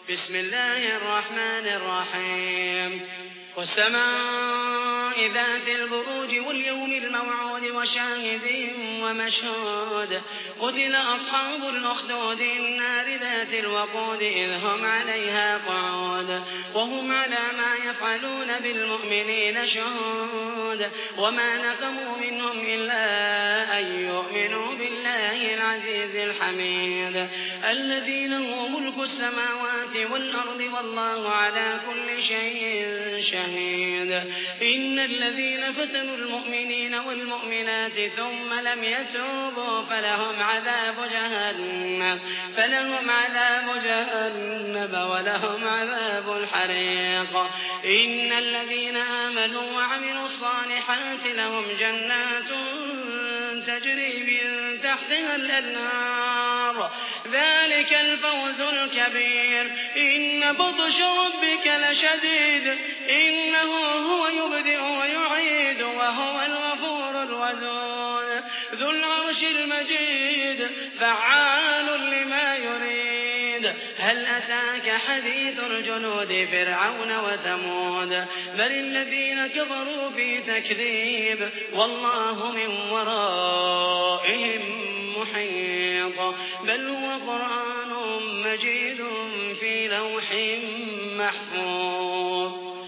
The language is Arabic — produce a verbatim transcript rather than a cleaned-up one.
بسم الله الرحمن الرحيم والسماء ذات البروج واليوم الموعود وشاهد ومشهود قتل أصحاب الأخدود النار ذات الوقود إذ هم عليها قعود وهم على ما يفعلون بالمؤمنين شهود وما نقموا منهم إلا أن يؤمنوا بالله العزيز الحميد الذي له ملك السماوات والأرض والله على كل شيء شهيد إن الذين فتنوا المؤمنين والمؤمنات ثم لم يتوبوا فلهم عذاب جهنم فلهم عذاب جهنم ولهم عذاب الحريق إن الذين آمنوا وعملوا الصالحات لهم جنات تجري من تحتها الأنهار ذلك الفوز الكبير إن بطش ربك لشديد إنه هو يبدئ ويعيد وهو الغفور الودود ذو العرش المجيد فعال لما يريد هل أتاك حديث الجنود فرعون وثمود بل الذين كفروا في تكذيب والله من ورائهم محيط بل هو قرآن مجيد في لوح محفوظ